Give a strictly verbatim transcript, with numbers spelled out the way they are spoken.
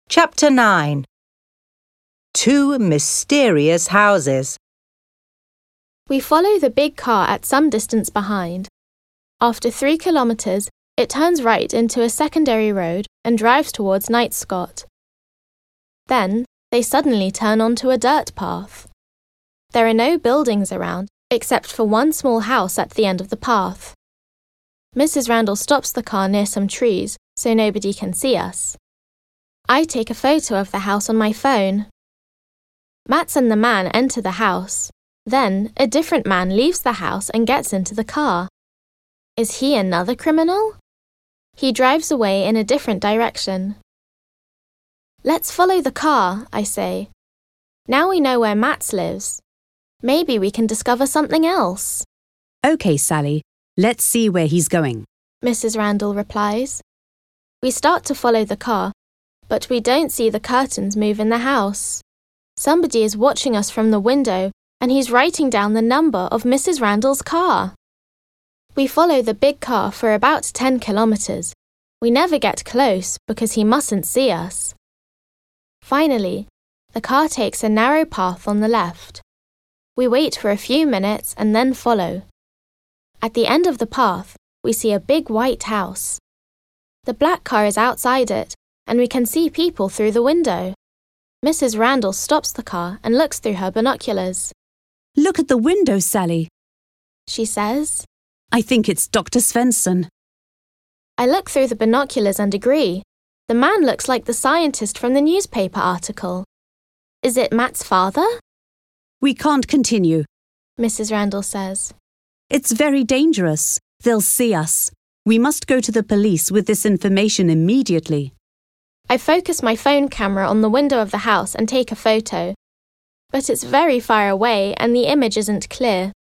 Chapter nine. Two Mysterious Houses. We follow the big car at some distance behind. After three kilometres, it turns right into a secondary road and drives towards Knightscott. Then, they suddenly turn onto a dirt path. There are no buildings around, except for one small house at the end of the path. Missus Randall stops the car near some trees so nobody can see us. I take a photo of the house on my phone. Mats and the man enter the house. Then, a different man leaves the house and gets into the car. Is he another criminal? He drives away in a different direction. Let's follow the car, I say. Now we know where Mats lives. Maybe we can discover something else. OK, Sally. Let's see where he's going, Missus Randall replies. We start to follow the car, but we don't see the curtains move in the house. Somebody is watching us from the window, and he's writing down the number of Missus Randall's car. We follow the big car for about ten kilometres. We never get close because he mustn't see us. Finally, the car takes a narrow path on the left. We wait for a few minutes and then follow. At the end of the path, we see a big white house. The black car is outside it, and we can see people through the window. Missus Randall stops the car and looks through her binoculars. Look at the window, Sally, she says. I think it's Doctor Svensson. I look through the binoculars and agree. The man looks like the scientist from the newspaper article. Is it Matt's father? We can't continue, Missus Randall says. It's very dangerous. They'll see us. We must go to the police with this information immediately. I focus my phone camera on the window of the house and take a photo. But it's very far away and the image isn't clear.